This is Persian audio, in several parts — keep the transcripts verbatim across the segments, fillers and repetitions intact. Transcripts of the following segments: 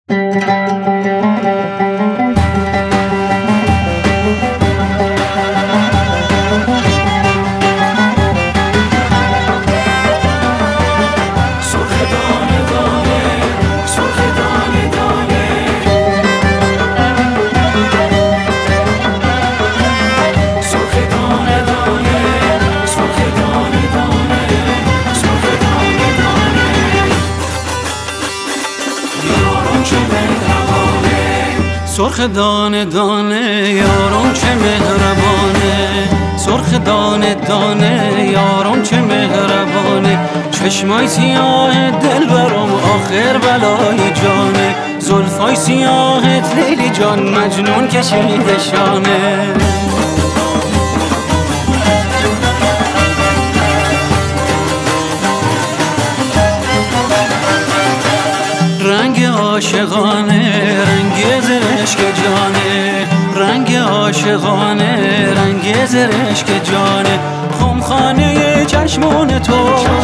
سرخ دانه دانه یارم چه مهربانه، سرخ دانه دانه یارم چه مهربانه، چشمای سیاه دل برام آخر بلای جانه، زلفای سیاهت لیلی جان مجنون کشیده شانه. رنگ عاشقانه رنگ زرشک جانه، رنگ عاشقانه رنگ زرشک جانه، خمخانه چشمون تو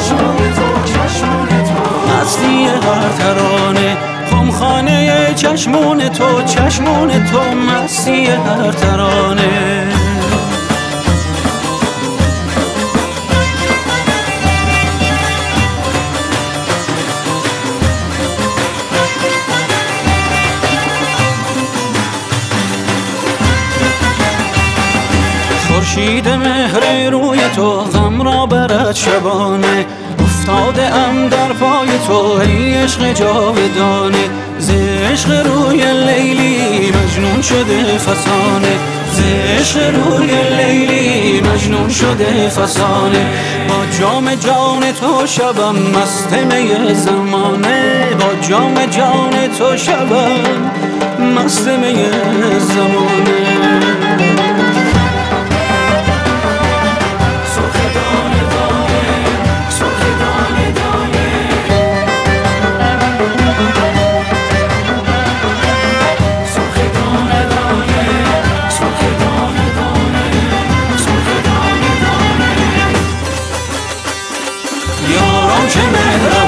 مستی هر ترانه، خمخانه چشمون تو چشمون تو مستی هر ترانه. خورشید مهر روی تو غم را برد شبانه، افتاده ام در پای تو ای عشق جاودانه، ز عشق روی لیلی مجنون شده فسانه، ز عشق روی لیلی مجنون شده فسانه، با جام جان تو شبم مست می زمانه، با جام جان تو شبم مست می زمانه. یارم چه مهربانه